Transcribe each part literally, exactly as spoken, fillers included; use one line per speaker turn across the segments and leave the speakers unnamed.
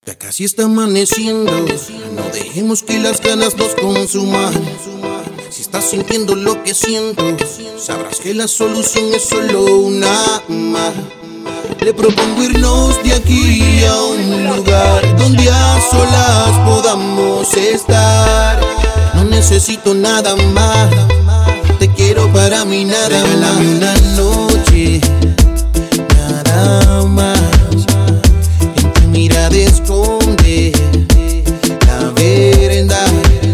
Ya casi está amaneciendo, no dejemos que las ganas nos consuman. Si estás sintiendo lo que siento, sabrás que la solución es solo una más. Le propongo irnos de aquí a un lugar donde a solas podamos estar. No necesito nada más, te quiero para mí nada más. Regálame una noche, nada más. En tu mirada esconde la verdad.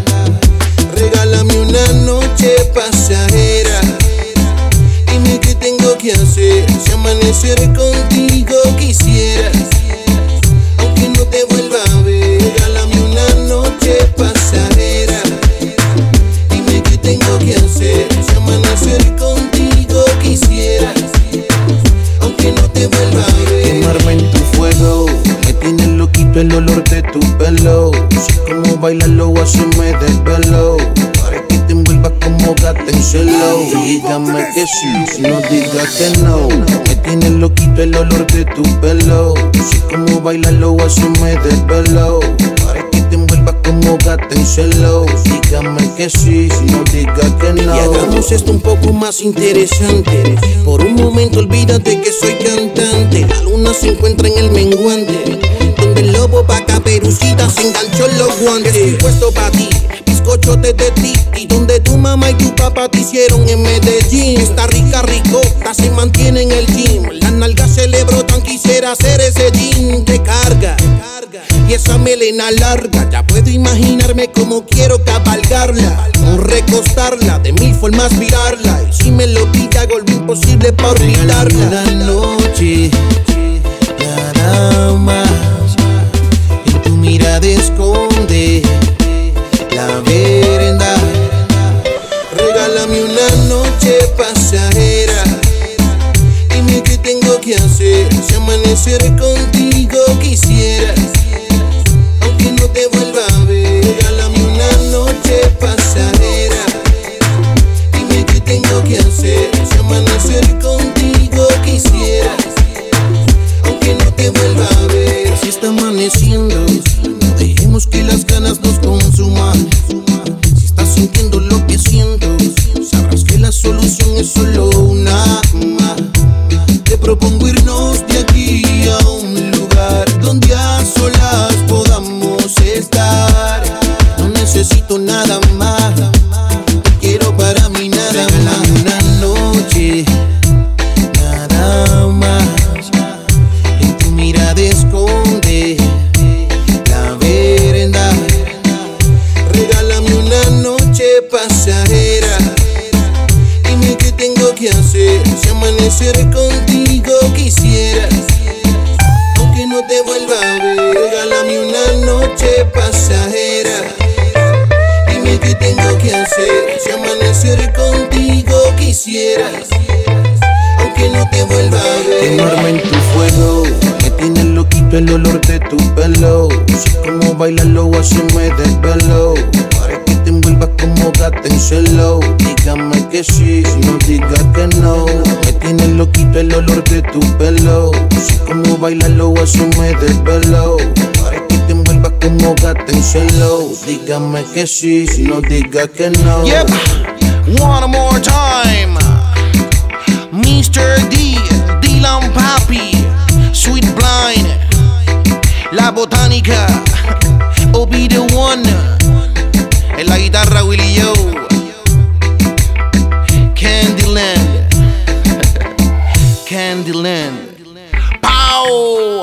Regálame una noche pasajera. Dime qué tengo que hacer, si amanecer contigo quisieras, aunque no te vuelva a ver. Regálame una noche pasajera. Dime qué tengo que hacer, si amanecer contigo quisieras, aunque no te vuelva a ver. Quemarme en tu fuego, me tiene loquito el olor de tu pelo. Sé cómo bailarlo, así me desvelo. Para que te envuelvas como gata en celo. Dígame que sí, no digas que no. Me tiene loquito el olor de tu pelo. Sé cómo bailarlo, así me desvelo. Para que te envuelvas como gata en celo. Dígame que sí, no digas que no. Y hagamos esto un poco más interesante. Por un momento olvídate que soy cantante. La luna se encuentra en el menguante, donde el lobo pa' Caperucita se enganchó en los guantes. Estoy puesto pa' ti, bizcochotes de ti, y donde tu mamá y tu papá te hicieron en Medellín. Está rica, ricota, se mantiene en el gym. Las nalgas se le brotan, quisiera hacer ese jean que carga. Y esa melena larga, ya puedo imaginarme cómo quiero cabalgarla, o recostarla, de mil formas virarla. Y si me lo pide hago lo imposible pa' olvidarla. Una noche, nada más. En tu mirada esconde la verdad. Regálame una noche pasajera. Dime qué tengo que hacer, si amanecer contigo quisieras, aunque no te vuelva a ver. Regálame una noche pasajera. Dime qué tengo que hacer, si amanecer contigo quisieras, aunque no te vuelva a ver. Si está amaneciendo, no dejemos que las ganas nos consuman. Si estás sintiendo lo que siento, sabrás que la solución es solo una más. Te propongo irnos de aquí a un lugar donde a solas podamos estar. No necesito nada más, te quiero para mí nada más. Una noche, nada más. En tu mirada esconde la verdad. Regálame una noche pasajera. Dime qué tengo que hacer, si amanecer contigo quisieras, aunque no te vuelva a ver. Regálame una noche pasajera. Dime qué tengo que hacer, si amanecer contigo quisieras, aunque no te vuelva a ver. Quemarme en tu fuego, me tiene loquito el olor de tu pelo. Sé cómo bailarlo, así me desvelo. Para que te envuelvas como gata en celo. Dígame que sí, no digas que no. Me tiene loquito el olor de tu pelo. Sé cómo bailarlo, así me desvelo. Para que te envuelvas como gata en celo. Dígame que sí, no digas que no.
Yep, one more time. mister D, Dylan Papi, Sweet Blind, La Botánica, O B The One, en la guitarra Willie Yo, Candyland, Candyland, Pow.